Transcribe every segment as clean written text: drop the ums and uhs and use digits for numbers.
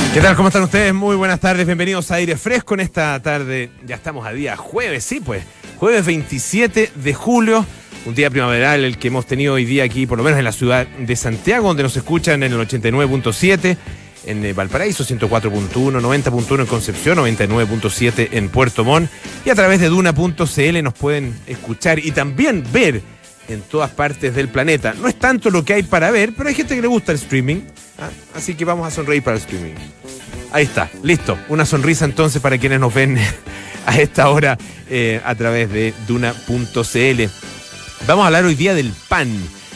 ¿Qué tal? ¿Cómo están ustedes? Muy buenas tardes, bienvenidos a Aire Fresco en esta tarde. Ya estamos a día jueves, sí pues, jueves 27 de julio, un día primaveral el que hemos tenido hoy día aquí, por lo menos en la ciudad de Santiago, donde nos escuchan en el 89.7, en Valparaíso 104.1, 90.1 en Concepción, 99.7 en Puerto Montt, y a través de duna.cl nos pueden escuchar y también ver en todas partes del planeta. No es tanto lo que hay para ver, pero hay gente que le gusta el streaming, así que vamos a sonreír para el streaming. Ahí está, listo. Una sonrisa entonces para quienes nos ven a esta hora a través de duna.cl. Vamos a hablar hoy día del pan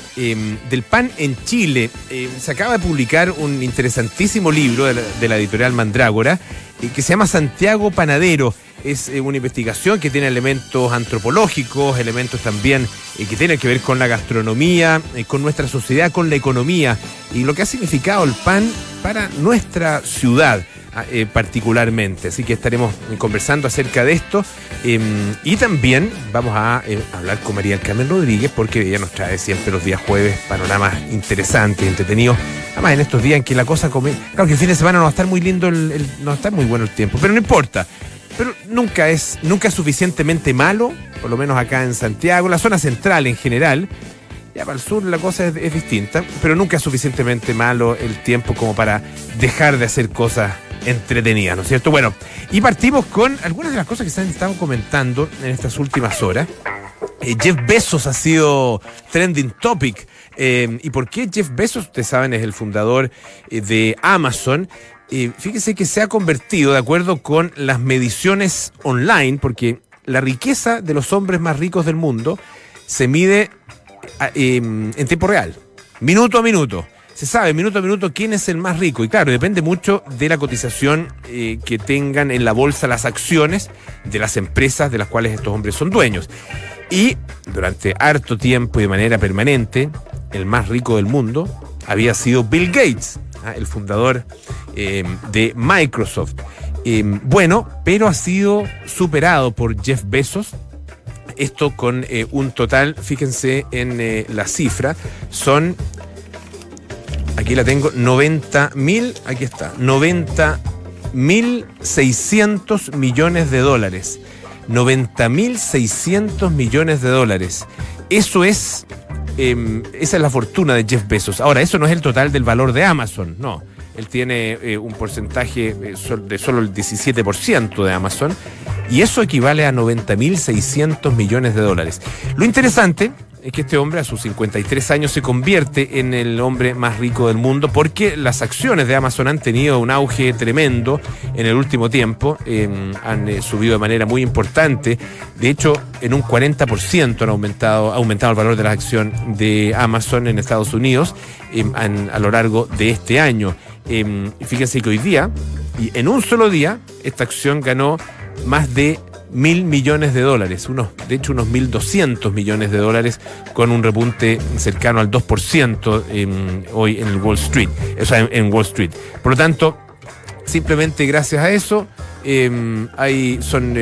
en Chile. Se acaba de publicar un interesantísimo libro de la editorial Mandrágora que se llama Santiago Panadero. Es una investigación que tiene elementos antropológicos, elementos también que tienen que ver con la gastronomía, con nuestra sociedad, con la economía y lo que ha significado el pan para nuestra ciudad particularmente. Así que estaremos conversando acerca de esto y también vamos a hablar con María del Carmen Rodríguez, porque ella nos trae siempre los días jueves panoramas interesantes, entretenidos. Además en estos días en que la cosa claro que el fin de semana no va a estar muy lindo, no va a estar muy bueno el tiempo, pero no importa. Pero nunca es suficientemente malo, por lo menos acá en Santiago, la zona central en general. Ya para el sur la cosa es distinta, pero nunca es suficientemente malo el tiempo como para dejar de hacer cosas entretenidas, ¿no es cierto? Bueno, y partimos con algunas de las cosas que se han estado comentando en estas últimas horas. Jeff Bezos ha sido trending topic. ¿Y por qué Jeff Bezos? Ustedes saben, es el fundador de Amazon. Fíjese que se ha convertido, de acuerdo con las mediciones online, porque la riqueza de los hombres más ricos del mundo se mide en tiempo real, minuto a minuto. Se sabe minuto a minuto quién es el más rico. Y claro, depende mucho de la cotización que tengan en la bolsa las acciones de las empresas de las cuales estos hombres son dueños. Y durante harto tiempo y de manera permanente, el más rico del mundo había sido Bill Gates, el fundador de Microsoft. Bueno, pero ha sido superado por Jeff Bezos. Esto con un total, fíjense en la cifra, son, aquí la tengo, 90.600 millones de dólares. 90.600 millones de dólares. Eso es... esa es la fortuna de Jeff Bezos. Ahora, eso no es el total del valor de Amazon, no. Él tiene un porcentaje de solo el 17% de Amazon, y eso equivale a 90.600 millones de dólares. Lo interesante es que este hombre a sus 53 años se convierte en el hombre más rico del mundo, porque las acciones de Amazon han tenido un auge tremendo en el último tiempo, han subido de manera muy importante. De hecho, en un 40% ha aumentado el valor de la acción de Amazon en Estados Unidos a lo largo de este año. Fíjense que hoy día, y en un solo día, esta acción ganó más de 1.000 millones de dólares, de hecho unos 1.200 millones de dólares, con un repunte cercano al 2% hoy en el Wall Street, o sea, en Wall Street. Por lo tanto, simplemente gracias a eso, son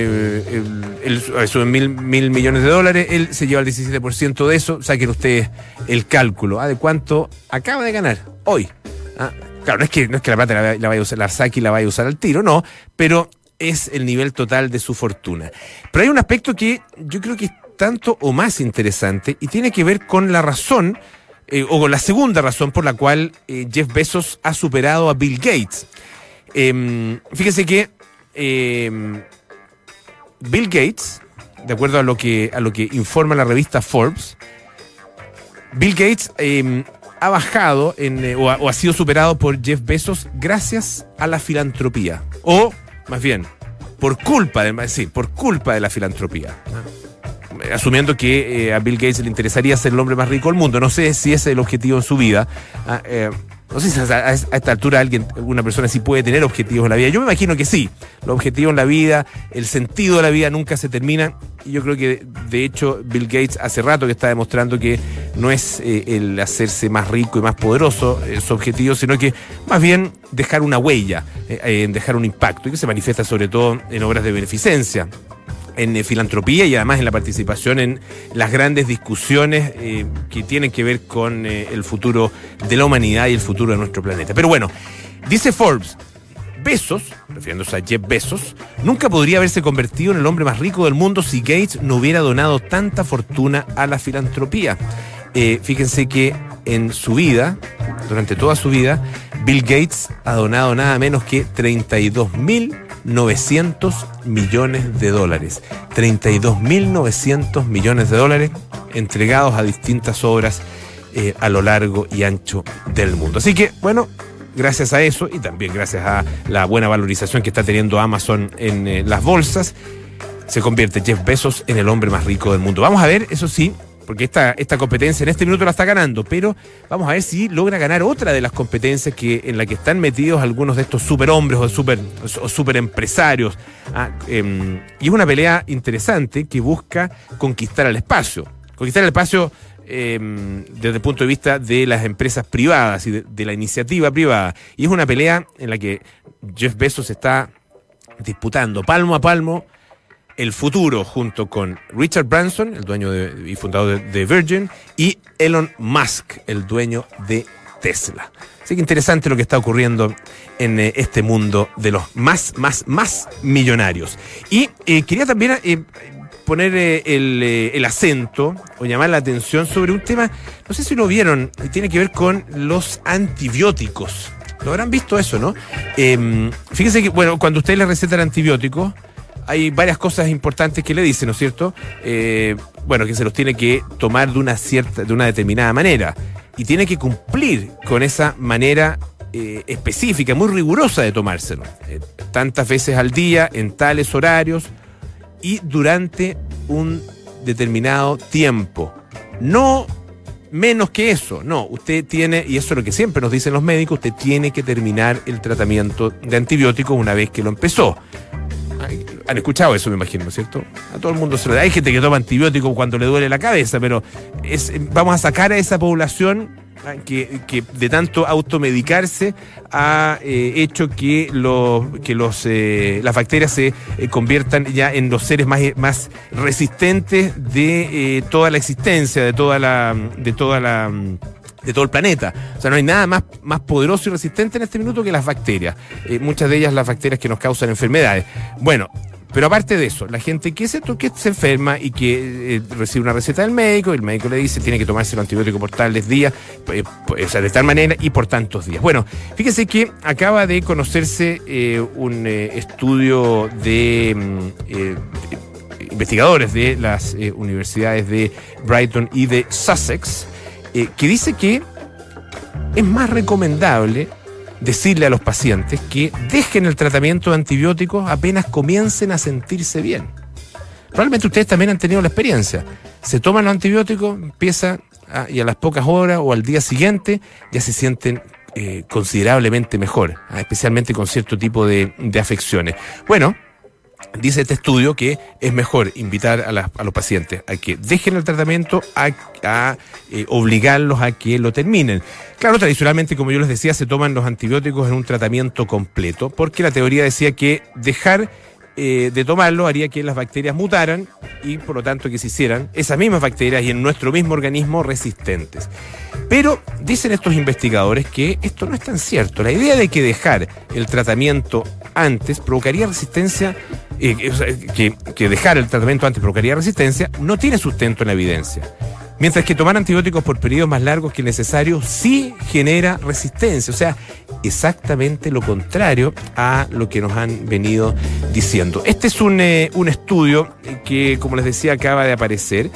1.000 millones de dólares, él se lleva el 17% de eso. Saquen ustedes el cálculo de cuánto acaba de ganar hoy. Claro, no es que la plata la vaya a usar, la saque y la vaya a usar al tiro, no, pero es el nivel total de su fortuna. Pero hay un aspecto que yo creo que es tanto o más interesante y tiene que ver con la razón, o con la segunda razón por la cual Jeff Bezos ha superado a Bill Gates. Fíjese que Bill Gates, de acuerdo a lo que informa la revista Forbes, Bill Gates ha bajado o ha sido superado por Jeff Bezos gracias a la filantropía, o más bien por culpa de la filantropía, asumiendo que a Bill Gates le interesaría ser el hombre más rico del mundo. No sé si ese es el objetivo en su vida. No sé si a esta altura una persona sí puede tener objetivos en la vida. Yo me imagino que sí. Los objetivos en la vida, el sentido de la vida nunca se termina. Y yo creo que, de hecho, Bill Gates hace rato que está demostrando que no es el hacerse más rico y más poderoso su objetivo, sino que más bien dejar una huella, dejar un impacto, y que se manifiesta sobre todo en obras de beneficencia, en filantropía y además en la participación en las grandes discusiones que tienen que ver con el futuro de la humanidad y el futuro de nuestro planeta. Pero bueno, dice Forbes Bezos, refiriéndose a Jeff Bezos, nunca podría haberse convertido en el hombre más rico del mundo si Gates no hubiera donado tanta fortuna a la filantropía. Fíjense que en su vida, durante toda su vida, Bill Gates ha donado nada menos que 32.900 millones de dólares. 32.900 millones de dólares entregados a distintas obras a lo largo y ancho del mundo. Así que, bueno, gracias a eso y también gracias a la buena valorización que está teniendo Amazon en las bolsas, se convierte Jeff Bezos en el hombre más rico del mundo. Vamos a ver, eso sí, porque esta competencia en este minuto la está ganando, pero vamos a ver si logra ganar otra de las competencias en la que están metidos algunos de estos superhombres o super empresarios. Y es una pelea interesante que busca conquistar el espacio. Conquistar el espacio desde el punto de vista de las empresas privadas y de la iniciativa privada. Y es una pelea en la que Jeff Bezos está disputando palmo a palmo el futuro junto con Richard Branson, el dueño y fundador de Virgin, y Elon Musk, el dueño de Tesla. Así que interesante lo que está ocurriendo en este mundo de los más millonarios. Y quería también poner el acento o llamar la atención sobre un tema, no sé si lo vieron, y tiene que ver con los antibióticos. Lo habrán visto eso, ¿no? Fíjense que, bueno, cuando ustedes le recetan antibióticos, hay varias cosas importantes que le dicen, ¿no es cierto? Bueno, que se los tiene que tomar de una determinada manera. Y tiene que cumplir con esa manera específica, muy rigurosa de tomárselo. Tantas veces al día, en tales horarios y durante un determinado tiempo. No menos que eso, no. Usted tiene, y eso es lo que siempre nos dicen los médicos, usted tiene que terminar el tratamiento de antibióticos una vez que lo empezó. Han escuchado eso, me imagino, ¿no es cierto? A todo el mundo se lo da. Hay gente que toma antibióticos cuando le duele la cabeza, pero vamos a sacar a esa población que de tanto automedicarse ha hecho que las bacterias se conviertan ya en los seres más resistentes de toda la existencia, de todo el planeta. O sea, no hay nada más poderoso y resistente en este minuto que las bacterias. Muchas de ellas las bacterias que nos causan enfermedades. Bueno, pero aparte de eso, la gente que se enferma y que recibe una receta del médico, y el médico le dice tiene que tomarse el antibiótico por tales días, o sea, de tal manera y por tantos días. Bueno, fíjense que acaba de conocerse un estudio de investigadores de las universidades de Brighton y de Sussex, que dice que es más recomendable decirle a los pacientes que dejen el tratamiento de antibióticos apenas comiencen a sentirse bien. Probablemente ustedes también han tenido la experiencia. Se toman los antibióticos, y a las pocas horas o al día siguiente ya se sienten considerablemente mejor, especialmente con cierto tipo de afecciones. Bueno, dice este estudio que es mejor invitar a los pacientes a que dejen el tratamiento a obligarlos a que lo terminen. Claro, tradicionalmente, como yo les decía, se toman los antibióticos en un tratamiento completo, porque la teoría decía que dejar de tomarlo haría que las bacterias mutaran y por lo tanto que se hicieran esas mismas bacterias y en nuestro mismo organismo resistentes. Pero dicen estos investigadores que esto no es tan cierto. La idea de que dejar el tratamiento antes provocaría resistencia, que dejar el tratamiento antes provocaría resistencia, no tiene sustento en la evidencia. Mientras que tomar antibióticos por periodos más largos que el necesario sí genera resistencia. O sea, exactamente lo contrario a lo que nos han venido diciendo. Este es un estudio que, como les decía, acaba de aparecer.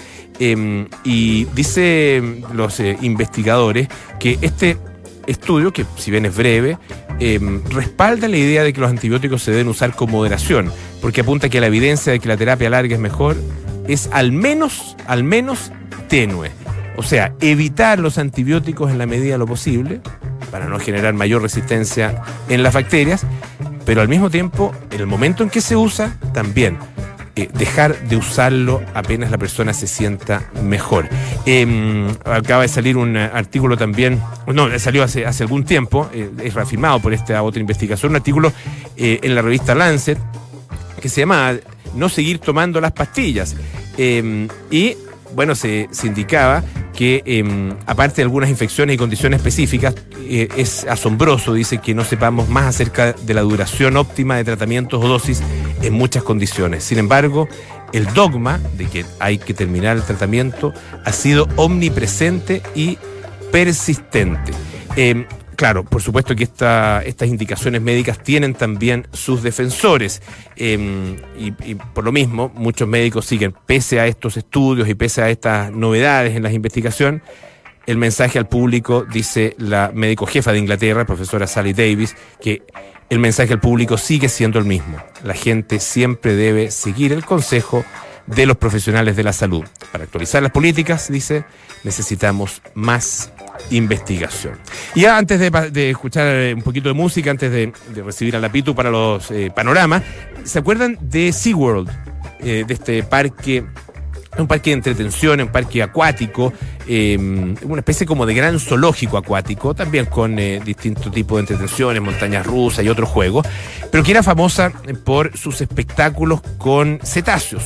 Y dice los investigadores que este estudio, que si bien es breve, respalda la idea de que los antibióticos se deben usar con moderación, porque apunta que la evidencia de que la terapia larga es mejor es al menos tenue. O sea, evitar los antibióticos en la medida de lo posible para no generar mayor resistencia en las bacterias, pero al mismo tiempo, en el momento en que se usa, también dejar de usarlo apenas la persona se sienta mejor. Acaba de salir un artículo también, salió hace algún tiempo, es reafirmado por esta otra investigación, un artículo en la revista Lancet que se llama No seguir tomando las pastillas. Y bueno, se indicaba que aparte de algunas infecciones y condiciones específicas, es asombroso, dice, que no sepamos más acerca de la duración óptima de tratamientos o dosis en muchas condiciones. Sin embargo, el dogma de que hay que terminar el tratamiento ha sido omnipresente y persistente. Claro, por supuesto que estas indicaciones médicas tienen también sus defensores y por lo mismo muchos médicos siguen, pese a estos estudios y pese a estas novedades en la investigación, el mensaje al público, dice la médico jefa de Inglaterra, profesora Sally Davis, que el mensaje al público sigue siendo el mismo. La gente siempre debe seguir el consejo de los profesionales de la salud. Para actualizar las políticas, dice, necesitamos más investigación. Y ya antes de escuchar un poquito de música, antes de recibir a la Pitu para los panoramas, ¿se acuerdan de SeaWorld? De este parque, un parque de entretención, un parque acuático, una especie como de gran zoológico acuático, también con distintos tipos de entretenciones, montañas rusas y otros juegos, pero que era famosa por sus espectáculos con cetáceos.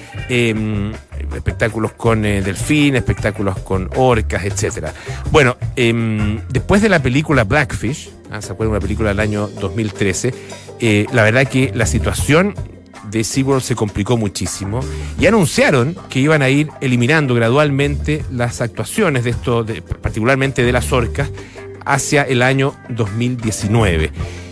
Espectáculos con delfines, espectáculos con orcas, etcétera. Bueno, después de la película Blackfish, ¿se acuerdan? Una película del año 2013, la verdad que la situación de SeaWorld se complicó muchísimo y anunciaron que iban a ir eliminando gradualmente las actuaciones de esto, particularmente de las orcas, hacia el año 2019.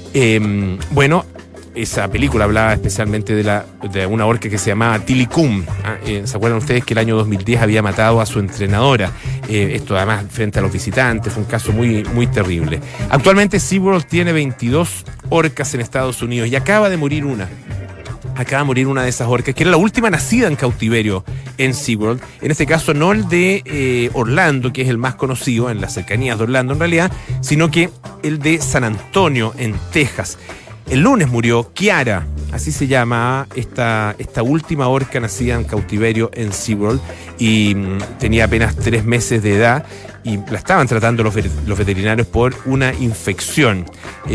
Bueno, esa película hablaba especialmente de una orca que se llamaba Tilikum. ¿Se acuerdan ustedes que el año 2010 había matado a su entrenadora? Esto además frente a los visitantes, fue un caso muy, muy terrible. Actualmente SeaWorld tiene 22 orcas en Estados Unidos y acaba de morir una. Acaba de morir una de esas orcas, que era la última nacida en cautiverio en SeaWorld. En este caso no el de Orlando, que es el más conocido en las cercanías de Orlando en realidad, sino que el de San Antonio, en Texas. El lunes murió Kiara, así se llama esta última orca nacida en cautiverio en SeaWorld, y tenía apenas 3 meses de edad y la estaban tratando los veterinarios por una infección.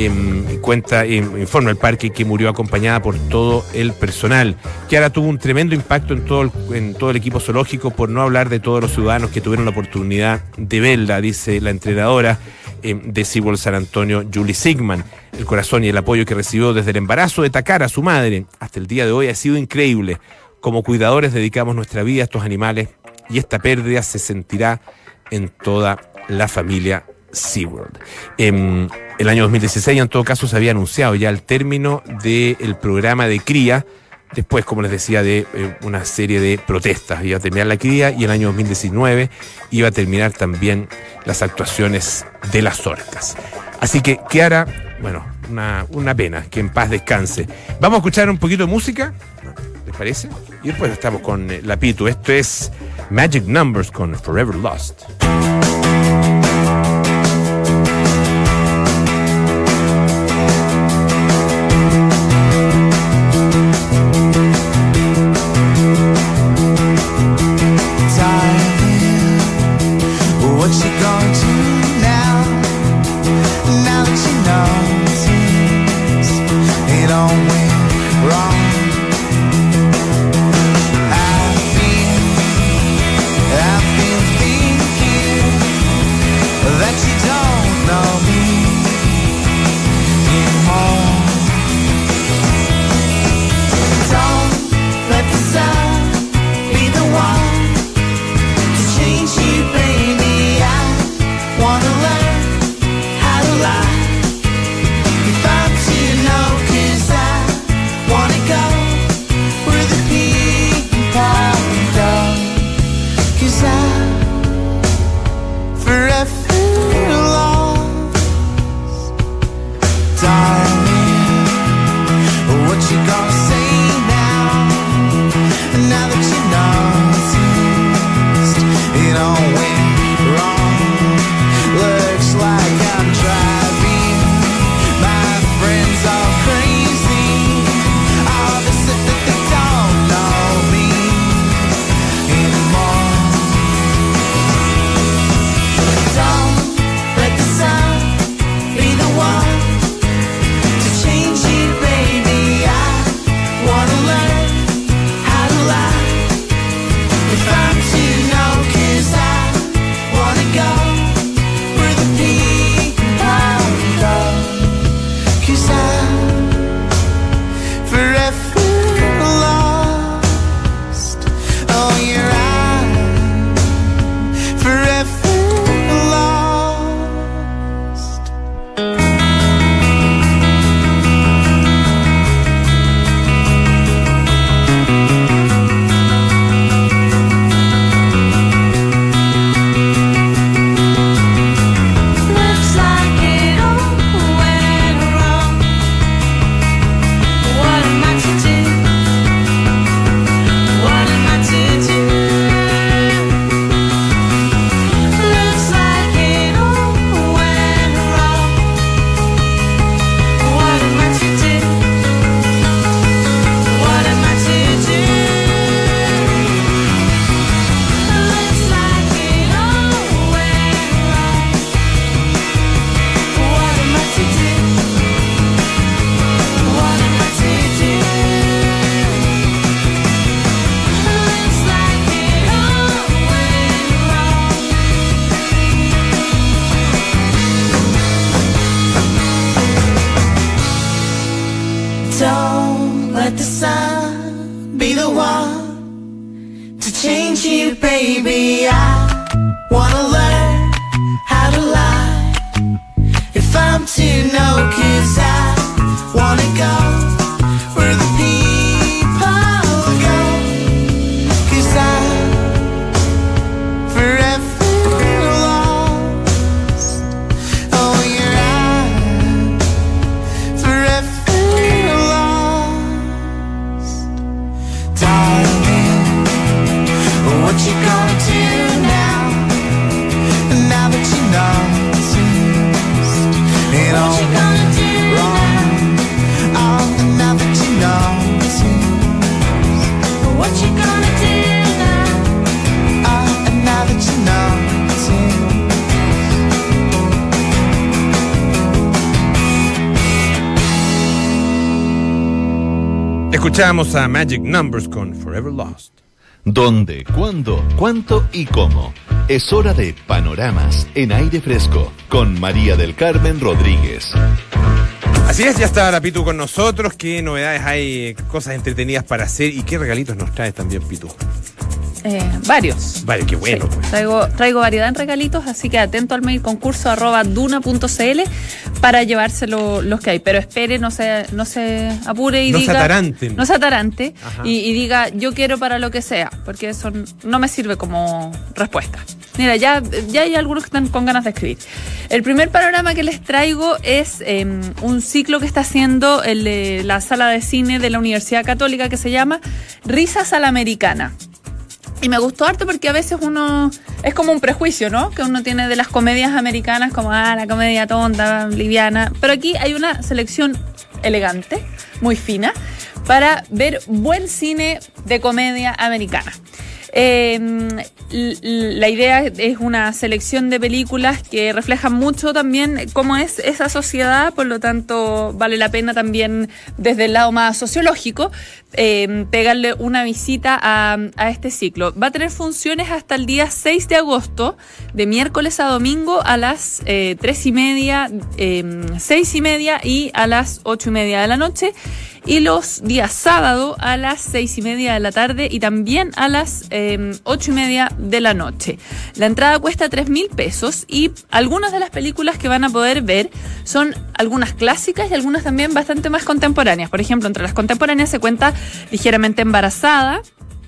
Informa el parque que murió acompañada por todo el personal. Kiara tuvo un tremendo impacto en todo el equipo zoológico, por no hablar de todos los ciudadanos que tuvieron la oportunidad de verla, dice la entrenadora de SeaWorld San Antonio, Julie Sigman. El corazón y el apoyo que recibió desde el embarazo de Takara, su madre, hasta el día de hoy ha sido increíble. Como cuidadores dedicamos nuestra vida a estos animales y esta pérdida se sentirá en toda la familia SeaWorld. El año 2016, en todo caso, se había anunciado ya el término del programa de cría. Después, como les decía, de una serie de protestas. Iba a terminar la cría y el año 2019 iba a terminar también las actuaciones de las orcas. Así que Kiara, bueno, una pena, que en paz descanse. Vamos a escuchar un poquito de música, ¿les parece? Y después estamos con la Pitu. Esto es Magic Numbers con Forever Lost. I've been thinking let the sun be the one to change you, baby. I wanna learn how to lie if I'm to know, 'cause I wanna go where the people go, 'cause I'm forever lost. Oh, you're forever lost. Darling, what you gonna do now? Now that you know it seems it all went wrong. Oh, now that you know it seems. What you gonna do now? Oh, now that you know it seems. Escuchábamos a Magic Numbers con Forever Lost. ¿Dónde, cuándo, cuánto y cómo? Es hora de Panoramas en Aire Fresco con María del Carmen Rodríguez. Así es, ya está la Pitu con nosotros. ¿Qué novedades hay, cosas entretenidas para hacer y qué regalitos nos traes también, Pitu? Varios. Vale, qué bueno. Sí, Pues. traigo variedad en regalitos, así que atento al mail concurso @duna.cl para llevarse los que hay. Pero espere, no se apure y No diga... se atarante. No se atarante Ajá. y diga yo quiero para lo que sea, porque eso no me sirve como respuesta. Mira, ya hay algunos que están con ganas de escribir. El primer panorama que les traigo es un ciclo que está haciendo la sala de cine de la Universidad Católica que se llama Risas a la Americana. Y me gustó harto porque a veces uno... Es como un prejuicio, ¿no? Que uno tiene de las comedias americanas como, la comedia tonta, liviana. Pero aquí hay una selección elegante, muy fina, para ver buen cine de comedia americana. La idea es una selección de películas que reflejan mucho también cómo es esa sociedad, por lo tanto vale la pena también desde el lado más sociológico pegarle una visita a este ciclo. Va a tener funciones hasta el día 6 de agosto, de miércoles a domingo a las 3:30, 6:30 y a las 8:30 de la noche. Y los días sábado a las 6:30 de la tarde y también a las 8:30 de la noche. La entrada cuesta 3.000 pesos y algunas de las películas que van a poder ver son algunas clásicas y algunas también bastante más contemporáneas. Por ejemplo, entre las contemporáneas se cuenta Ligeramente Embarazada,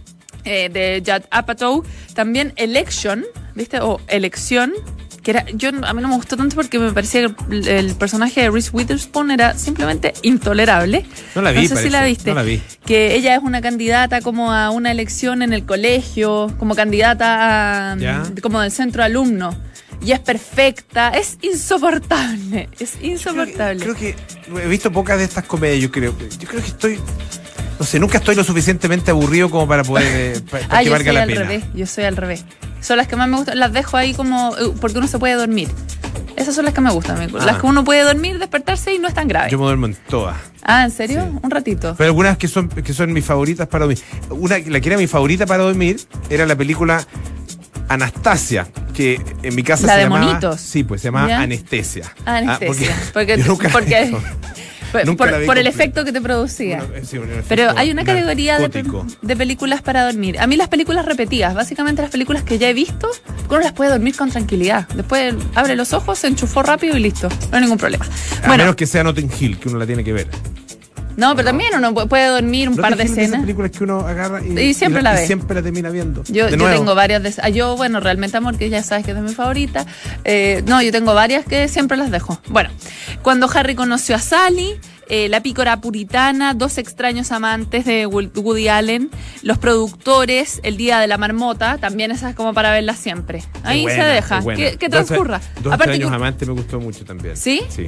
de Judd Apatow, también Election, ¿viste? O Elección, que a mí no me gustó tanto porque me parecía que el personaje de Reese Witherspoon era simplemente intolerable. No la vi, no sé parece. si la viste. No la vi. Que ella es una candidata como a una elección en el colegio, como candidata como del centro alumno. Y es perfecta, es insoportable, Creo que he visto pocas de estas comedias, yo creo que estoy... No sé, nunca estoy lo suficientemente aburrido como para poder para que valga la pena. Yo soy al revés. Son las que más me gustan, las dejo ahí como porque uno se puede dormir. Esas son las que me gustan, las que uno puede dormir, despertarse y no es tan grave. Yo me duermo en todas. Ah, ¿en serio? Sí. Un ratito. Pero algunas que son mis favoritas para dormir. La que era mi favorita para dormir era la película Anastasia, que en mi casa ¿La se de llamaba... monitos? Sí, pues se llamaba ¿Ya? Anestesia. Anestesia. Porque yo nunca la vi. Nunca la vi por el completa. efecto que te producía. Sí, un efecto Pero hay una categoría narcótico. de películas para dormir. A mí las películas repetidas, básicamente las películas que ya he visto, uno las puede dormir con tranquilidad. Después abre los ojos, se enchufó rápido y listo. No hay ningún problema. A menos que sea Notting Hill, que uno la tiene que ver. No, pero también uno puede dormir un par de esas escenas. películas que uno agarra Y siempre la ve. Y siempre la termina viendo. Yo nuevo. tengo varias de esas. Yo, Realmente Amor, que ya sabes que es de mi favorita. Yo tengo varias que siempre las dejo. Bueno, Cuando Harry conoció a Sally, La pícora puritana, Dos extraños amantes de Woody Allen, Los productores, El día de la marmota, también esas como para verlas siempre. Ahí buena, se deja, que transcurra. Dos Aparte extraños que, amantes me gustó mucho también. ¿Sí? Sí.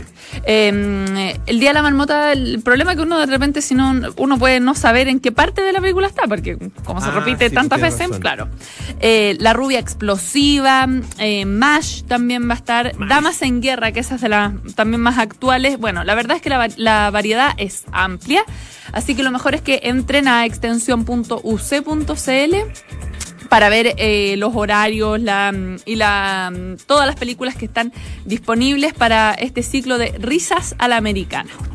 El día de la marmota, el problema es que uno de repente, si no, uno puede no saber en qué parte de la película está, porque como se repite sí, tantas tienes veces, razón. claro. La rubia explosiva, MASH también va a estar, MASH. Damas en guerra, que esas de las también más actuales. Bueno, la verdad es que la variedad es amplia, así que lo mejor es que entren a extensión.uc.cl para ver los horarios todas las películas que están disponibles para este ciclo de Risas a la Americana.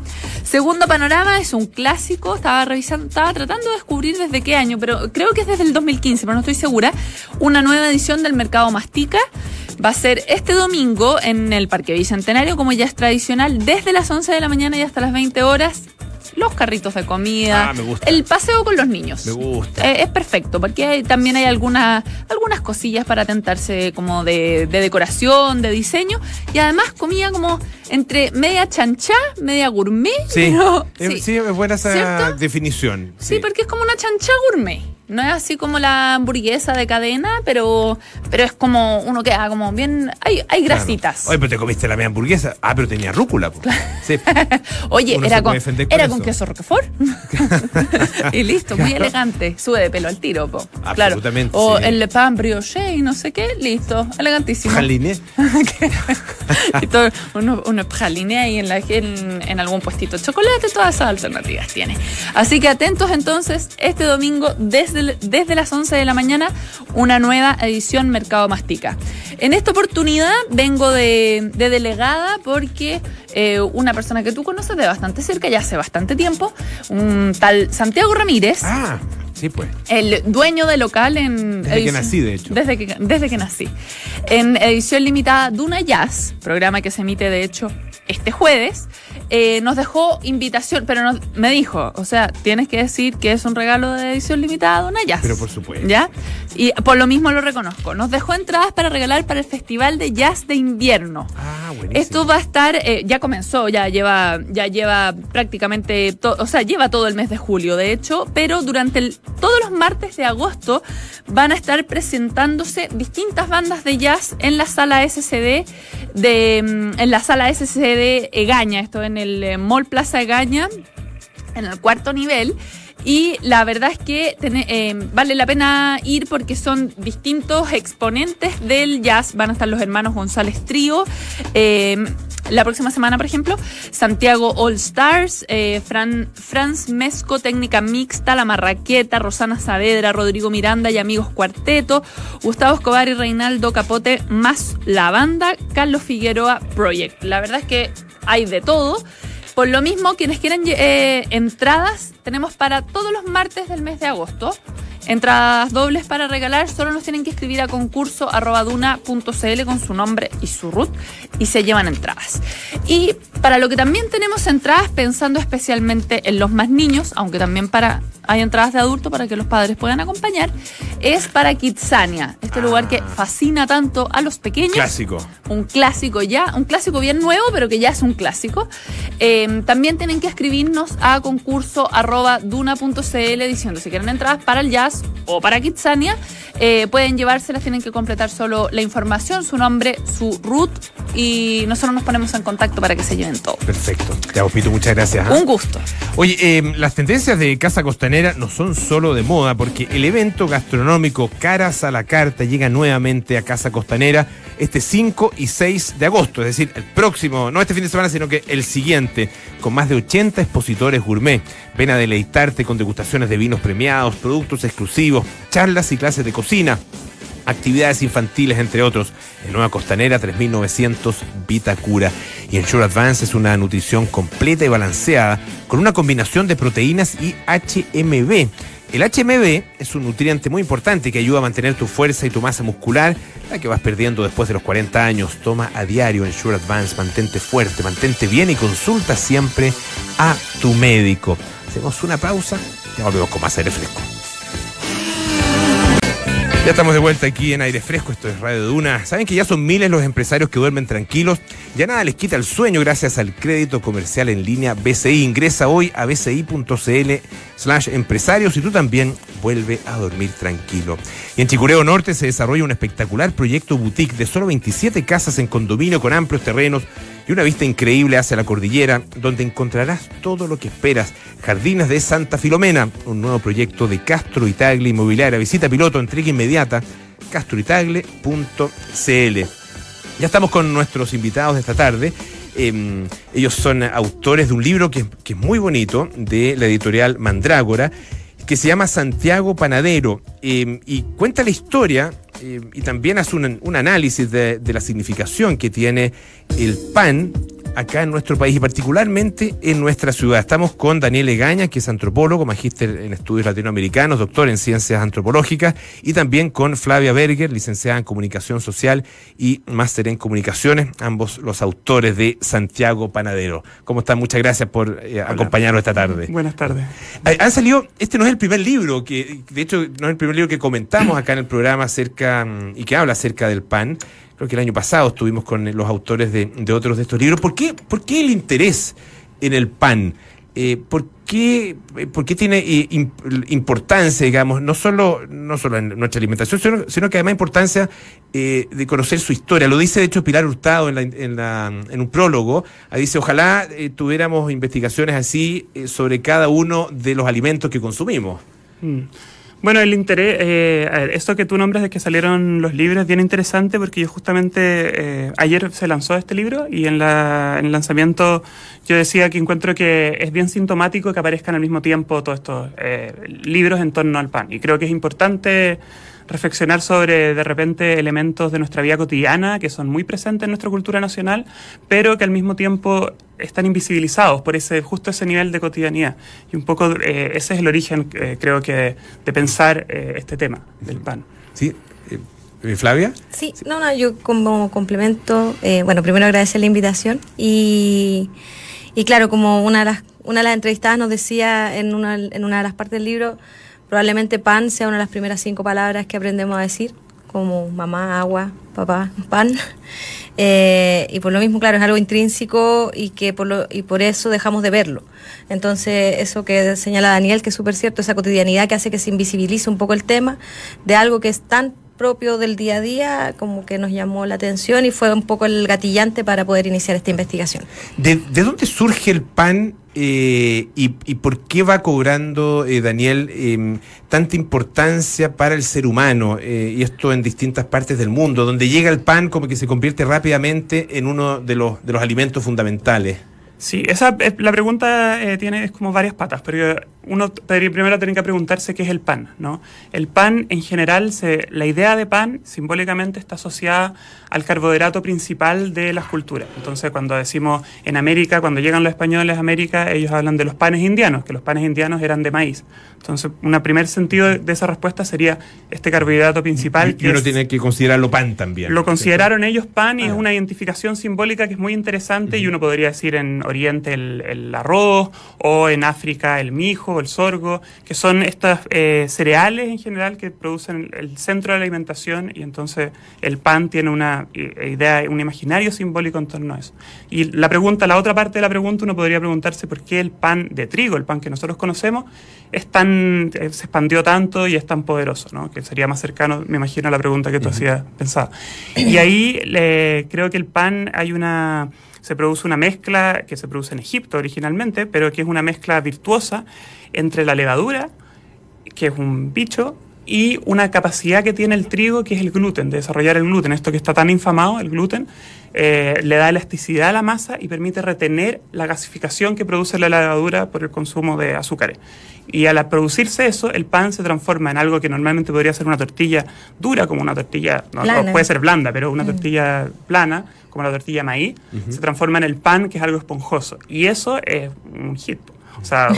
Segundo panorama es un clásico, estaba tratando de descubrir desde qué año, pero creo que es desde el 2015, pero no estoy segura. Una nueva edición del Mercado Mastica. Va a ser este domingo en el Parque Bicentenario, como ya es tradicional, desde las 11 de la mañana y hasta las 20 horas. Los carritos de comida, me gusta. El paseo con los niños. Me gusta. Es perfecto, porque también hay algunas cosillas para tentarse como de decoración, de diseño, y además comida como entre media chanchá, media gourmet. Sí, pero, sí, es buena esa ¿cierto? definición. Sí, porque es como una chanchá gourmet. No es así como la hamburguesa de cadena, pero es como uno queda como bien. Hay grasitas. Claro. Oye, pero te comiste la media hamburguesa. Ah, pero tenía rúcula. Po. Sí. Oye, Uno era se puede con defender con eso. queso Roquefort. Y listo, muy elegante. Sube de pelo al tiro, po. Absolutamente, Claro. O sí. el pan brioche y no sé qué, listo. Elegantísimo. Jaliné. Y todo, uno praliné ahí en algún puestito de chocolate, todas esas alternativas tiene. Así que atentos entonces, este domingo desde las 11 de la mañana, una nueva edición Mercado Mastica. En esta oportunidad vengo de delegada porque una persona que tú conoces de bastante cerca, ya hace bastante tiempo, un tal Santiago Ramírez. Ah, sí, pues. El dueño del local en Desde que nací, de hecho. Desde que nací. En edición limitada Duna Jazz, programa que se emite, de hecho, este jueves, nos dejó invitación, pero me dijo, o sea, tienes que decir que es un regalo de edición limitada Duna Jazz. Pero por supuesto. ¿Ya? Y por lo mismo lo reconozco. Nos dejó entradas para regalar para el Festival de Jazz de Invierno. Ah, buenísimo. Esto va a estar, ya comenzó, ya lleva prácticamente, lleva todo el mes de julio, de hecho, pero durante todos los martes de agosto van a estar presentándose distintas bandas de jazz en la sala SCD Egaña, esto en el Mall Plaza Egaña, en el 4º nivel. Y la verdad es que vale la pena ir porque son distintos exponentes del jazz. Van a estar los hermanos González Trío. La próxima semana, por ejemplo, Santiago All Stars, Franz Mesco, Técnica Mixta, La Marraqueta, Rosana Saavedra, Rodrigo Miranda y Amigos Cuarteto, Gustavo Escobar y Reinaldo Capote, más la banda Carlos Figueroa Project. La verdad es que hay de todo. Por lo mismo, quienes quieran entradas, tenemos para todos los martes del mes de agosto. Entradas dobles para regalar, solo nos tienen que escribir a concurso@duna.cl con su nombre y su root y se llevan entradas. Y para lo que también tenemos entradas, pensando especialmente en los más niños, aunque también hay entradas de adulto para que los padres puedan acompañar, es para Kidzania, este lugar que fascina tanto a los pequeños. Clásico. Un clásico bien nuevo, pero que ya es un clásico. También tienen que escribirnos a concurso@duna.cl diciendo si quieren entradas para el jazz o para Kidzania. Pueden llevárselas, tienen que completar solo la información, su nombre, su root, y nosotros nos ponemos en contacto para que se lleven todo. Perfecto. Te hago, Pito, muchas gracias. Un gusto. Oye, las tendencias de Casa Costanera no son solo de moda, porque el evento gastronómico Caras a la Carta llega nuevamente a Casa Costanera este 5 y 6 de agosto, es decir, el próximo, no este fin de semana, sino que el siguiente, con más de 80 expositores gourmet. Ven a deleitarte con degustaciones de vinos premiados, productos exclusivos, charlas y clases de cocina, actividades infantiles, entre otros. En Nueva Costanera 3900 Vitacura. Y en Sure Advance es una nutrición completa y balanceada con una combinación de proteínas y HMB. El HMB es un nutriente muy importante que ayuda a mantener tu fuerza y tu masa muscular, la que vas perdiendo después de los 40 años. Toma a diario en Sure Advance, mantente fuerte, mantente bien y consulta siempre a tu médico. Hacemos una pausa, ya volvemos con más aire fresco. Ya estamos de vuelta aquí en Aire Fresco, esto es Radio Duna. Saben que ya son miles los empresarios que duermen tranquilos, ya nada les quita el sueño gracias al crédito comercial en línea BCI. Ingresa hoy a bci.cl/empresarios y tú también vuelve a dormir tranquilo. Y en Chicureo Norte se desarrolla un espectacular proyecto boutique de solo 27 casas en condominio con amplios terrenos y una vista increíble hacia la cordillera, donde encontrarás todo lo que esperas. Jardines de Santa Filomena, un nuevo proyecto de Castro y Tagle Inmobiliaria. Visita piloto, entrega inmediata, castroytagle.cl. Ya estamos con nuestros invitados de esta tarde. Ellos son autores de un libro que es muy bonito, de la editorial Mandrágora, que se llama Santiago Panadero, y cuenta la historia y también hace un análisis de la significación que tiene el pan acá en nuestro país y particularmente en nuestra ciudad. Estamos con Daniel Egaña, que es antropólogo, magíster en estudios latinoamericanos, doctor en ciencias antropológicas, y también con Flavia Berger, licenciada en comunicación social y máster en comunicaciones, ambos los autores de Santiago Panadero. ¿Cómo están? Muchas gracias por acompañarnos esta tarde. Buenas tardes. Han salido, este no es el primer libro, que de hecho no es el primer libro que comentamos acá en el programa acerca, y que habla acerca del pan. Creo que el año pasado estuvimos con los autores de otros de estos libros. ¿Por qué el interés en el pan? ¿Por qué tiene importancia, digamos, no solo en nuestra alimentación, sino que además importancia de conocer su historia? Lo dice, de hecho, Pilar Hurtado en un prólogo. Ahí dice, ojalá tuviéramos investigaciones así sobre cada uno de los alimentos que consumimos. Bueno, el interés, esto que tú nombras de que salieron los libros es bien interesante porque yo justamente ayer se lanzó este libro y en el lanzamiento yo decía que encuentro que es bien sintomático que aparezcan al mismo tiempo todos estos libros en torno al pan. Y creo que es importante reflexionar sobre, de repente, elementos de nuestra vida cotidiana que son muy presentes en nuestra cultura nacional, pero que al mismo tiempo están invisibilizados por justo ese nivel de cotidianidad. Y un poco ese es el origen, creo que, de pensar este tema del pan. Sí. ¿Flavia? Sí, yo como complemento, primero agradecer la invitación y claro, como una de las entrevistadas nos decía en una de las partes del libro, probablemente pan sea una de las primeras 5 palabras que aprendemos a decir, como mamá, agua, papá, pan. Y por lo mismo, claro, es algo intrínseco y por eso dejamos de verlo. Entonces, eso que señala Daniel, que es súper cierto, esa cotidianidad que hace que se invisibilice un poco el tema de algo que es tan propio del día a día, como que nos llamó la atención y fue un poco el gatillante para poder iniciar esta investigación. ¿De dónde surge el pan y por qué va cobrando, Daniel, tanta importancia para el ser humano? Y esto en distintas partes del mundo, donde llega el pan como que se convierte rápidamente en uno de los alimentos fundamentales. Sí, la pregunta es como varias patas, pero uno primero tiene que preguntarse qué es el pan, ¿no? El pan, en general, la idea de pan simbólicamente está asociada al carbohidrato principal de las culturas. Entonces, cuando decimos en América, cuando llegan los españoles a América, ellos hablan de los panes indianos, que los panes indianos eran de maíz. Entonces, un primer sentido de esa respuesta sería este carbohidrato principal. Y uno tiene que considerarlo pan también. Lo consideraron ellos pan y es una identificación simbólica que es muy interesante y uno podría decir en Oriente el arroz o en África el mijo, el sorgo, que son estas cereales en general que producen el centro de la alimentación y entonces el pan tiene una idea, un imaginario simbólico en torno a eso. Y la otra parte de la pregunta uno podría preguntarse por qué el pan de trigo, el pan que nosotros conocemos, se expandió tanto y es tan poderoso, ¿no? Que sería más cercano, me imagino, a la pregunta que tú hacías pensado. Y ahí creo que el pan se produce una mezcla que se produce en Egipto originalmente, pero que es una mezcla virtuosa entre la levadura, que es un bicho, y una capacidad que tiene el trigo, que es el gluten, de desarrollar el gluten. Esto que está tan infamado, el gluten, le da elasticidad a la masa y permite retener la gasificación que produce la levadura por el consumo de azúcares. Y al producirse eso, el pan se transforma en algo que normalmente podría ser una tortilla dura, como una tortilla, no puede ser blanda, pero una tortilla plana, como la tortilla de maíz, se transforma en el pan, que es algo esponjoso. Y eso es un hit. O sea,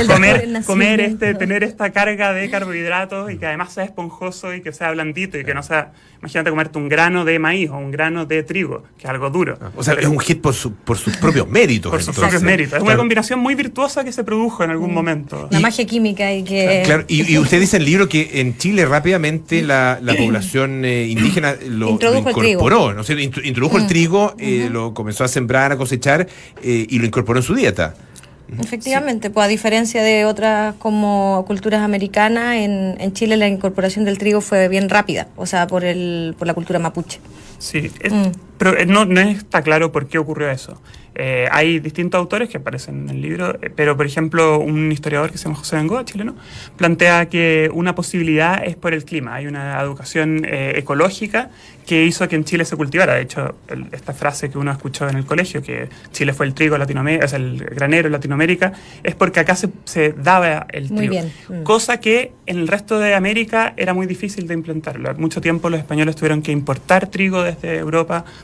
tener esta carga de carbohidratos y que además sea esponjoso y que sea blandito y que no sea, imagínate comerte un grano de maíz o un grano de trigo, que es algo duro. O sea, es un hit por sus propios méritos. Por sus propios méritos. Es una combinación muy virtuosa que se produjo en algún momento. La magia química y que... Claro, y usted dice en el libro que en Chile rápidamente la población indígena lo incorporó, ¿no? O sea, introdujo el trigo, lo comenzó a sembrar, a cosechar y lo incorporó en su dieta. Efectivamente, pues a diferencia de otras como culturas americanas, en Chile la incorporación del trigo fue bien rápida, o sea, por la cultura mapuche. Sí, pero no está claro por qué ocurrió eso. Hay distintos autores que aparecen en el libro, pero por ejemplo un historiador que se llama José Bengoa, chileno, plantea que una posibilidad es por el clima. Hay una educación ecológica que hizo que en Chile se cultivara. De hecho, esta frase que uno escuchó en el colegio, que Chile fue el trigo de Latinoamérica, o sea, el granero en Latinoamérica, es porque acá se daba el trigo. Muy bien. Cosa que en el resto de América era muy difícil de implantar. Mucho tiempo los españoles tuvieron que importar trigo desde Europa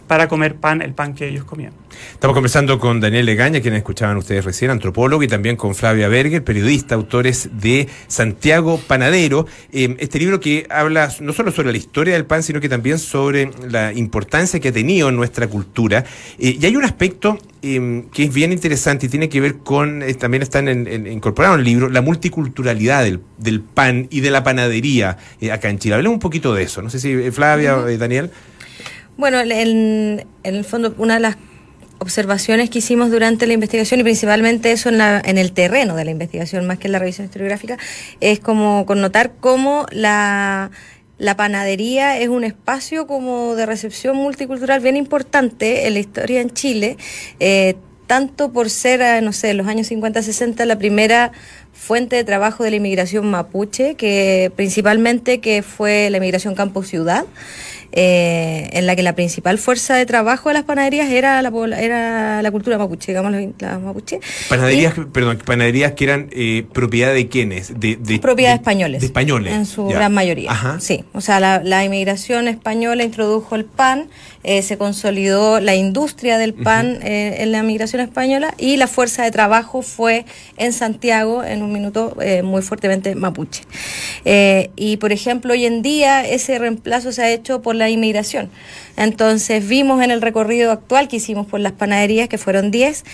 para comer pan, el pan que ellos comían. Estamos conversando con Daniel Legaña, quien escuchaban ustedes recién, antropólogo, y también con Flavia Berger, periodista, autores de Santiago Panadero. Este libro que habla no solo sobre la historia del pan, sino que también sobre la importancia que ha tenido en nuestra cultura. Y hay un aspecto que es bien interesante y tiene que ver con, también están incorporados en el libro, la multiculturalidad del pan y de la panadería acá en Chile. Hablemos un poquito de eso. No sé si Flavia, Daniel. Bueno, en el fondo, una de las observaciones que hicimos durante la investigación, y principalmente eso en el terreno de la investigación, más que en la revisión historiográfica, es como connotar cómo la panadería es un espacio como de recepción multicultural bien importante en la historia en Chile, tanto por ser, no sé, en los años 50-60 la primera fuente de trabajo de la inmigración mapuche, que principalmente que fue la inmigración campo-ciudad, en la que la principal fuerza de trabajo de las panaderías era la cultura mapuche, digamos, la mapuche. Panaderías que eran propiedad de ¿quiénes? Propiedad de españoles. De españoles. En su gran mayoría. Ajá. Sí, o sea, la inmigración española introdujo el pan, se consolidó la industria del pan en la migración española, y la fuerza de trabajo fue en Santiago, en un minuto, muy fuertemente mapuche. Y, por ejemplo, hoy en día ese reemplazo se ha hecho por la inmigración. Entonces vimos en el recorrido actual que hicimos por las panaderías, que fueron 10,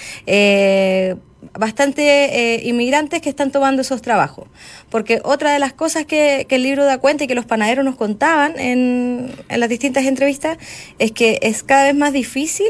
bastante inmigrantes que están tomando esos trabajos. Porque otra de las cosas que el libro da cuenta y que los panaderos nos contaban en las distintas entrevistas es que es cada vez más difícil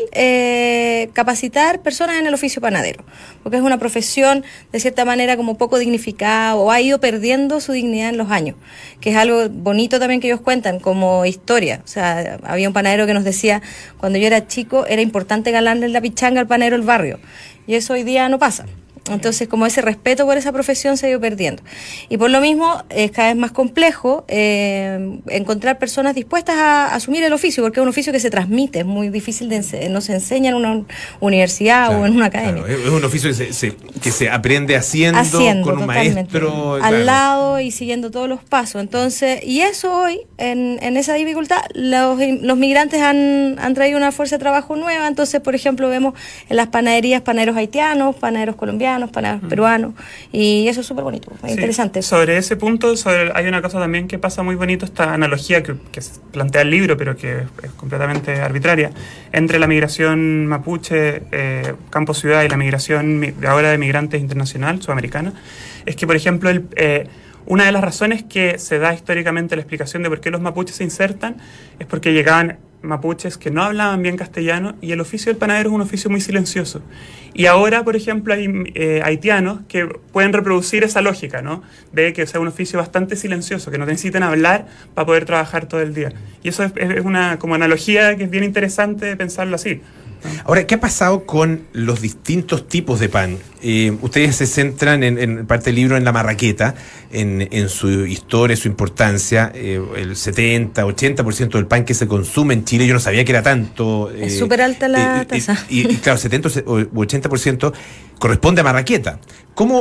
capacitar personas en el oficio panadero, porque es una profesión de cierta manera como poco dignificada, o ha ido perdiendo su dignidad en los años, que es algo bonito también que ellos cuentan como historia. O sea, había un panadero que nos decía: cuando yo era chico era importante ganarle la pichanga al panadero del barrio, y eso hoy día no pasa. Entonces, como ese respeto por esa profesión se ha ido perdiendo. Y por lo mismo, es cada vez más complejo encontrar personas dispuestas a asumir el oficio, porque es un oficio que se transmite, es muy difícil, no se enseña en una universidad, claro, o en una academia. Claro. Es un oficio que se aprende haciendo con un maestro. Al claro, lado y siguiendo todos los pasos. Entonces, y eso hoy, en esa dificultad, los migrantes han traído una fuerza de trabajo nueva. Entonces, por ejemplo, vemos en las panaderías panaderos haitianos, panaderos colombianos, panaderos peruanos, y eso es súper bonito, es interesante. Sobre ese punto, hay una cosa también que pasa muy bonito, esta analogía que se plantea el libro, pero que es completamente arbitraria, entre la migración mapuche, campo-ciudad, y la migración ahora de migrantes internacional, sudamericana, es que, por ejemplo, una de las razones que se da históricamente la explicación de por qué los mapuches se insertan es porque llegaban mapuches que no hablaban bien castellano, y el oficio del panadero es un oficio muy silencioso. Y ahora, por ejemplo, hay haitianos que pueden reproducir esa lógica, ¿no? De que sea un oficio bastante silencioso, que no necesitan hablar para poder trabajar todo el día. Y eso es una como analogía que es bien interesante pensarlo así. Ahora, ¿qué ha pasado con los distintos tipos de pan? Ustedes se centran en parte del libro en la marraqueta, en su historia, su importancia, el 70-80% del pan que se consume en Chile. Yo no sabía que era tanto. Es súper alta la tasa. Y claro, 70 u 80% corresponde a marraqueta. ¿Cómo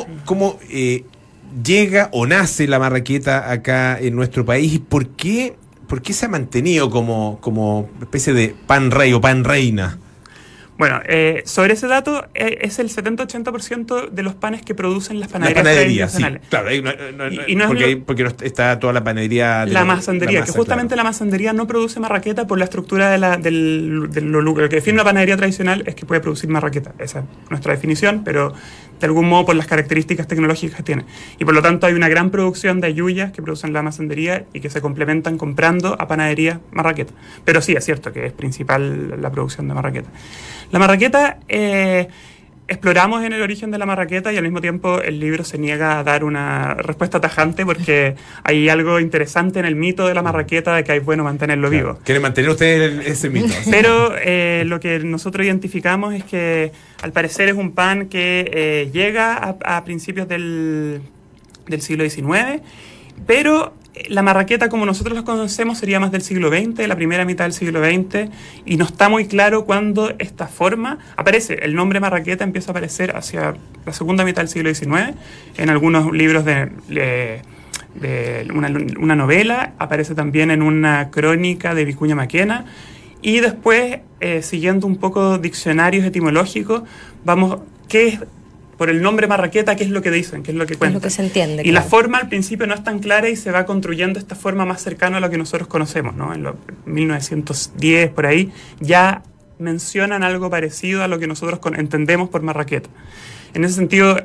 llega o nace la marraqueta acá en nuestro país, y por qué se ha mantenido como especie de pan rey o pan reina? Bueno, sobre ese dato, es el 70-80% de los panes que producen las panaderías tradicionales. Sí, claro, porque no está toda la panadería... La masandería, que justamente claro, la masandería no produce marraqueta por la estructura lo que define una panadería tradicional es que puede producir marraqueta. Esa es nuestra definición, pero de algún modo por las características tecnológicas que tiene. Y por lo tanto hay una gran producción de ayuyas que producen la masandería y que se complementan comprando a panadería marraqueta. Pero sí, es cierto que es principal la producción de marraqueta. La marraqueta, exploramos en el origen de la marraqueta, y al mismo tiempo el libro se niega a dar una respuesta tajante, porque hay algo interesante en el mito de la marraqueta, de que hay bueno mantenerlo vivo. ¿Quieren mantener ustedes ese mito? Pero lo que nosotros identificamos es que al parecer es un pan que llega a principios del siglo XIX, pero la marraqueta como nosotros la conocemos sería más del siglo XX, la primera mitad del siglo XX, y no está muy claro cuándo esta forma aparece. El nombre marraqueta empieza a aparecer hacia la segunda mitad del siglo XIX, en algunos libros de una novela, aparece también en una crónica de Vicuña Maquena, Y después, siguiendo un poco diccionarios etimológicos, vamos, ¿qué es? Por el nombre marraqueta, ¿qué es lo que dicen? ¿Qué es lo que cuentan? Es lo que se entiende. Y la forma al principio no es tan clara y se va construyendo esta forma más cercana a lo que nosotros conocemos, ¿no? En 1910, por ahí, ya mencionan algo parecido a lo que nosotros entendemos por marraqueta. En ese sentido,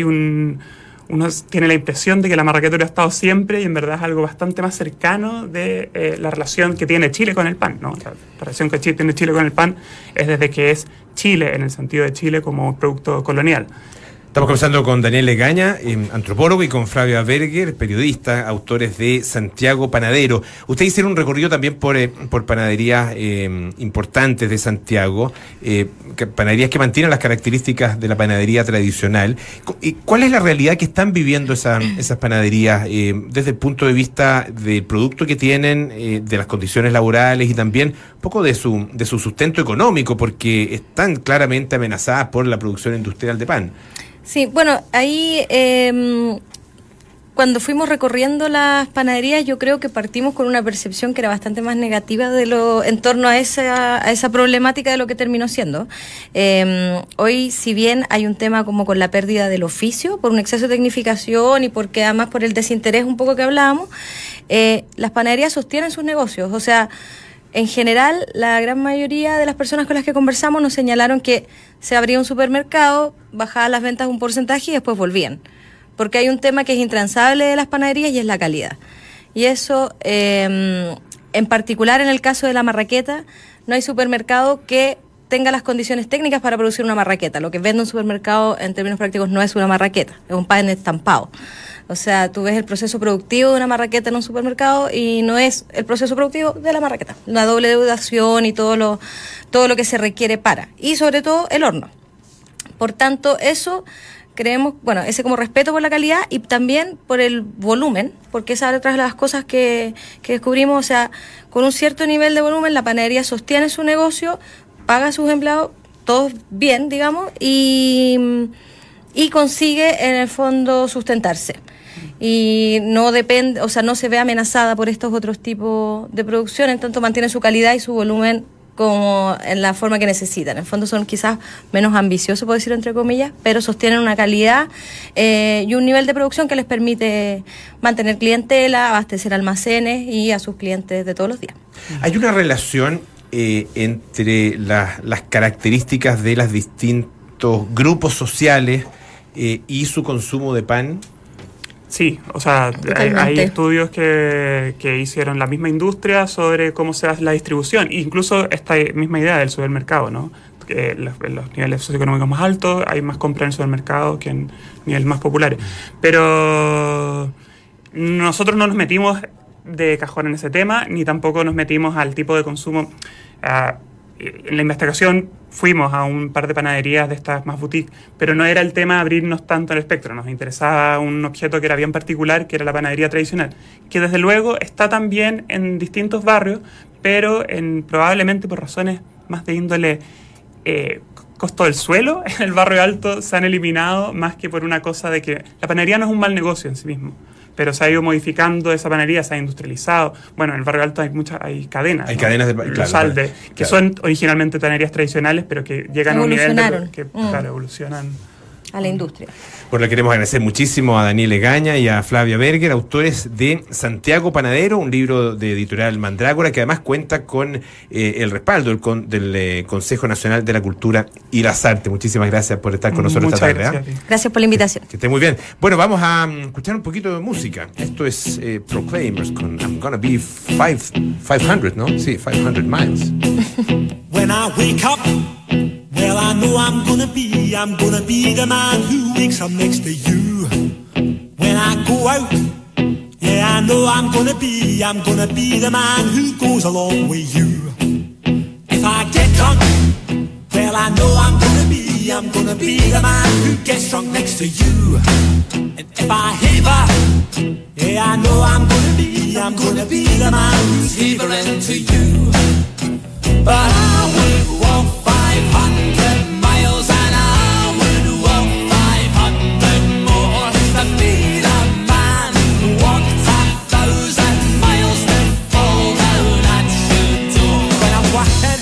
uno tiene la impresión de que la marraqueta lo ha estado siempre y en verdad es algo bastante más cercano de la relación que tiene Chile con el pan, ¿no? La relación que tiene Chile con el pan es desde que es Chile, en el sentido de Chile como un producto colonial. Estamos conversando con Daniel Legaña, antropólogo, y con Flavia Berger, periodista, autores de Santiago Panadero. Ustedes hicieron un recorrido también por panaderías importantes de Santiago, panaderías que mantienen las características de la panadería tradicional. ¿Y cuál es la realidad que están viviendo esas panaderías desde el punto de vista del producto que tienen, de las condiciones laborales y también un poco de su sustento económico, porque están claramente amenazadas por la producción industrial de pan? Sí, bueno, ahí cuando fuimos recorriendo las panaderías, yo creo que partimos con una percepción que era bastante más negativa en torno a esa problemática de lo que terminó siendo. Hoy, si bien hay un tema como con la pérdida del oficio, por un exceso de tecnificación y porque además por el desinterés un poco que hablábamos, las panaderías sostienen sus negocios, o sea, en general, la gran mayoría de las personas con las que conversamos nos señalaron que se abría un supermercado, bajaban las ventas un porcentaje y después volvían. Porque hay un tema que es intransable de las panaderías y es la calidad. Y eso, en particular en el caso de la marraqueta, no hay supermercado que tenga las condiciones técnicas para producir una marraqueta. Lo que vende un supermercado, en términos prácticos, no es una marraqueta, es un pan estampado. O sea, tú ves el proceso productivo de una marraqueta en un supermercado y no es el proceso productivo de la marraqueta. La doble deudación y todo lo que se requiere para. Y sobre todo el horno. Por tanto, eso creemos, bueno, ese como respeto por la calidad y también por el volumen, porque esa es otra de las cosas que descubrimos. O sea, con un cierto nivel de volumen, la panadería sostiene su negocio, paga a sus empleados, todos bien, digamos, y consigue en el fondo sustentarse. Y no depende, o sea, no se ve amenazada por estos otros tipos de producción, en tanto mantiene su calidad y su volumen como en la forma que necesitan. En el fondo son quizás menos ambiciosos, por decirlo entre comillas, pero sostienen una calidad y un nivel de producción que les permite mantener clientela, abastecer almacenes y a sus clientes de todos los días. ¿Hay una relación entre las características de los distintos grupos sociales y su consumo de pan? Sí, o sea, hay estudios que hicieron la misma industria sobre cómo se hace la distribución, incluso esta misma idea del supermercado, ¿no? Que en los niveles socioeconómicos más altos hay más compra en el supermercado que en niveles más populares. Pero nosotros no nos metimos de cajón en ese tema, ni tampoco nos metimos al tipo de consumo. En la investigación fuimos a un par de panaderías de estas más boutique, pero no era el tema abrirnos tanto el espectro. Nos interesaba un objeto que era bien particular, que era la panadería tradicional, que desde luego está también en distintos barrios, pero probablemente por razones más de índole costo del suelo, en el barrio alto se han eliminado más que por una cosa de que la panadería no es un mal negocio en sí mismo, pero se ha ido modificando esa panadería, se ha industrializado. Bueno, en el barrio alto hay cadenas. Hay, ¿no? Cadenas de claro, Salde, que son originalmente panaderías tradicionales, pero que llegan a un nivel que claro, evolucionan a la industria. Bueno, le queremos agradecer muchísimo a Daniel Legaña y a Flavia Berger, autores de Santiago Panadero, un libro de editorial Mandrágora, que además cuenta con el respaldo del Consejo Nacional de la Cultura y las Artes. Muchísimas gracias por estar con nosotros esta tarde. Gracias. Gracias por la invitación. Que esté muy bien. Bueno, vamos a escuchar un poquito de música. Esto es Proclaimers con I'm Gonna Be 500, ¿no? Sí, 500 Miles. When I wake up, well, I know I'm gonna be the man who wakes up next to you. When I go out, yeah, I know I'm gonna be the man who goes along with you. If I get drunk, well, I know I'm gonna be the man who gets drunk next to you. And if I haver, yeah, I know I'm gonna be the man who's havering to you. But I would walk 500 miles and I would walk 500 more to be the man who walked 1,000 miles to fall down at your door. When I'm walking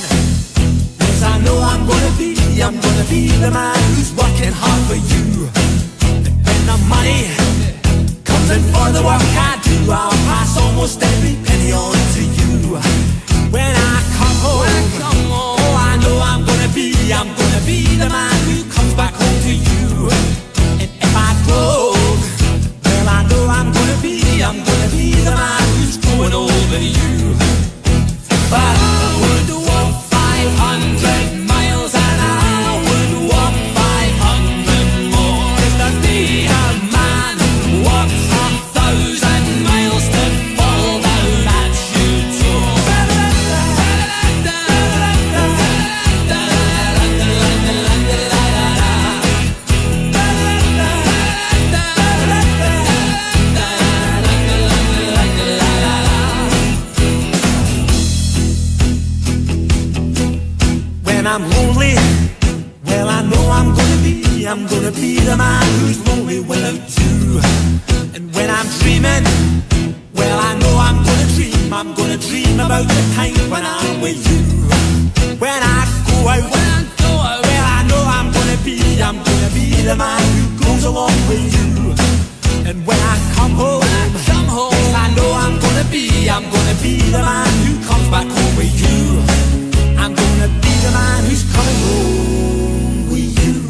me without you. And when I'm dreaming, well, I know I'm gonna dream about the time when I'm with you. When I go out, well, I know I'm gonna be the man who goes along with you. And when I come home, yes, I know I'm gonna be the man who comes back home with you. I'm gonna be the man who's coming home with you.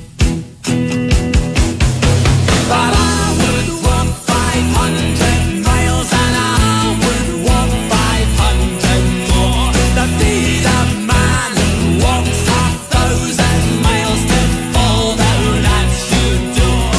But I would walk 500 miles and I would walk 500 more to be the man who walks 1,000 miles to fall down at your door.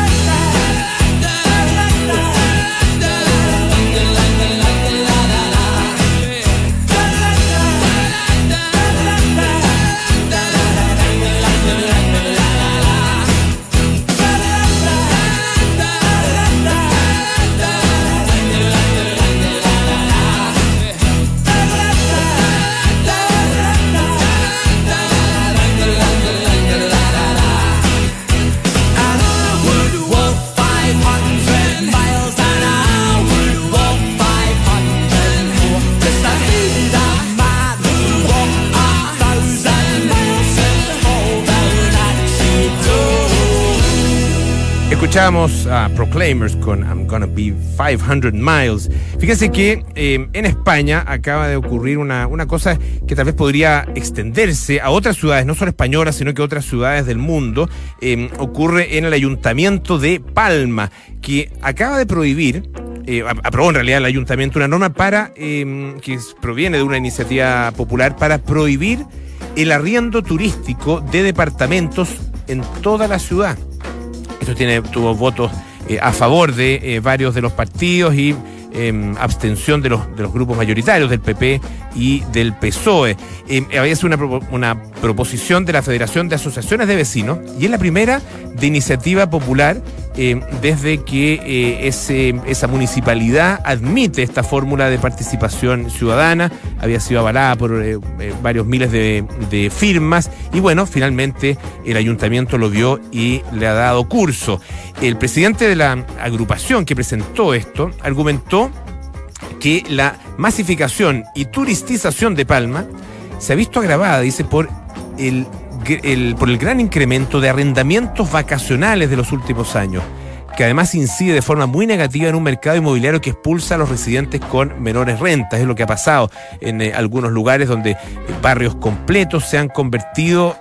Escuchamos a Proclaimers con I'm Gonna Be 500 Miles. Fíjense que en España acaba de ocurrir una cosa que tal vez podría extenderse a otras ciudades, no solo españolas, sino que otras ciudades del mundo. Ocurre en el Ayuntamiento de Palma, que acaba de prohibir, aprobó en realidad el Ayuntamiento una norma para que proviene de una iniciativa popular para prohibir el arriendo turístico de departamentos en toda la ciudad. Esto tuvo votos a favor de varios de los partidos y abstención de los grupos mayoritarios del PP y del PSOE. Había sido una proposición de la Federación de Asociaciones de Vecinos y es la primera de iniciativa popular desde que esa municipalidad admite esta fórmula de participación ciudadana. Había sido avalada por varios miles de firmas y bueno, finalmente el ayuntamiento lo vio y le ha dado curso. El presidente de la agrupación que presentó esto argumentó que la masificación y turistización de Palma se ha visto agravada, dice, por el gran incremento de arrendamientos vacacionales de los últimos años, que además incide de forma muy negativa en un mercado inmobiliario que expulsa a los residentes con menores rentas. Es lo que ha pasado en algunos lugares donde barrios completos se han convertido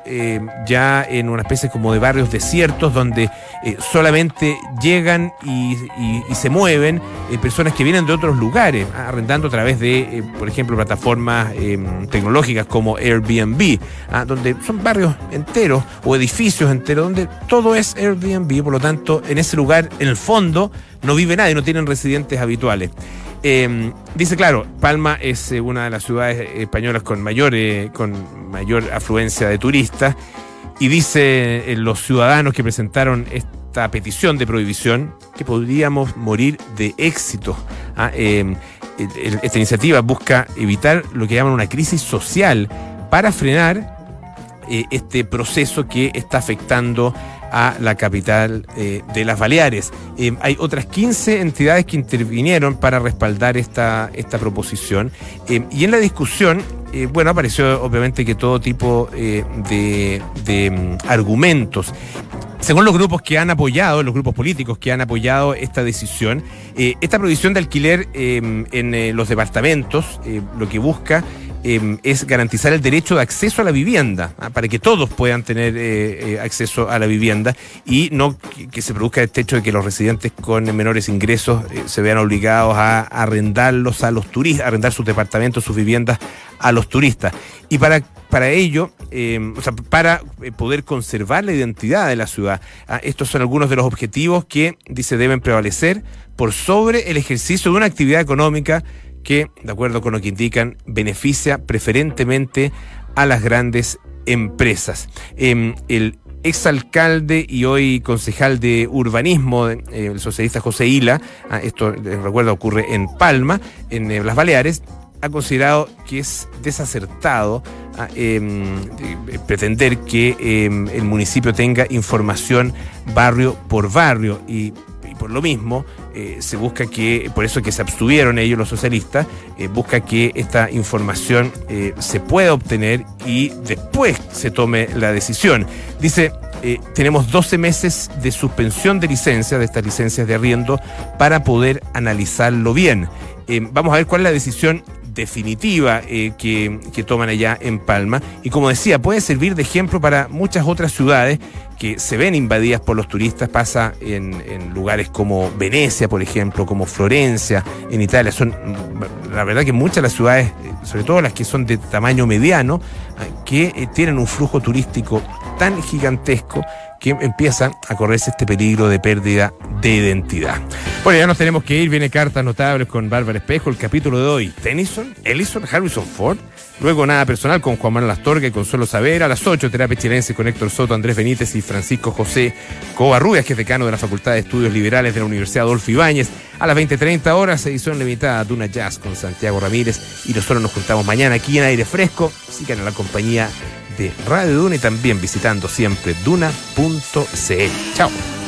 ya en una especie como de barrios desiertos donde solamente llegan y se mueven personas que vienen de otros lugares, arrendando a través de, por ejemplo, plataformas tecnológicas como Airbnb, donde son barrios enteros o edificios enteros donde todo es Airbnb. Por lo tanto, en ese lugar, en el fondo, no vive nadie, no tienen residentes habituales. Dice, claro, Palma es una de las ciudades españolas con mayor afluencia de turistas, y dice los ciudadanos que presentaron esta petición de prohibición que podríamos morir de éxito. Esta iniciativa busca evitar lo que llaman una crisis social para frenar este proceso que está afectando a la capital de las Baleares. Hay otras 15 entidades que intervinieron para respaldar esta proposición, y en la discusión bueno, apareció obviamente que todo tipo de argumentos. Según los grupos que han apoyado, los grupos políticos que han apoyado esta decisión, esta prohibición de alquiler en los departamentos lo que busca es garantizar el derecho de acceso a la vivienda, para que todos puedan tener acceso a la vivienda y no que se produzca este hecho de que los residentes con menores ingresos se vean obligados a arrendarlos a los turistas, arrendar sus departamentos, sus viviendas a los turistas. Y para ello, para poder conservar la identidad de la ciudad, estos son algunos de los objetivos que, dice, deben prevalecer por sobre el ejercicio de una actividad económica que, de acuerdo con lo que indican, beneficia preferentemente a las grandes empresas. El exalcalde y hoy concejal de urbanismo, el socialista José Ila, esto recuerdo ocurre en Palma, en las Baleares, ha considerado que es desacertado pretender que el municipio tenga información barrio por barrio y por lo mismo se busca que, por eso que se abstuvieron ellos los socialistas, busca que esta información se pueda obtener y después se tome la decisión. Dice, tenemos 12 meses de suspensión de licencia, de estas licencias de arriendo, para poder analizarlo bien. Vamos a ver cuál es la decisión definitiva que toman allá en Palma, y como decía, puede servir de ejemplo para muchas otras ciudades que se ven invadidas por los turistas. Pasa en lugares como Venecia, por ejemplo, como Florencia, en Italia. Son, la verdad que muchas de las ciudades, sobre todo las que son de tamaño mediano, que tienen un flujo turístico tan gigantesco que empieza a correrse este peligro de pérdida de identidad. Bueno, ya nos tenemos que ir. Viene Cartas Notables con Bárbara Espejo. El capítulo de hoy: Tennyson, Ellison, Harrison Ford. Luego Nada Personal con Juan Manuel Astorga y Consuelo Saavedra. A las 8, Terapia Chilense con Héctor Soto, Andrés Benítez y Francisco José Covarrubias, que es decano de la Facultad de Estudios Liberales de la Universidad Adolfo Ibáñez. A las 20:30 horas, edición limitada Duna Jazz con Santiago Ramírez. Y nosotros nos juntamos mañana aquí en Aire Fresco. Sigan en la compañía de Radio Duna y también visitando siempre duna.cl. Chao.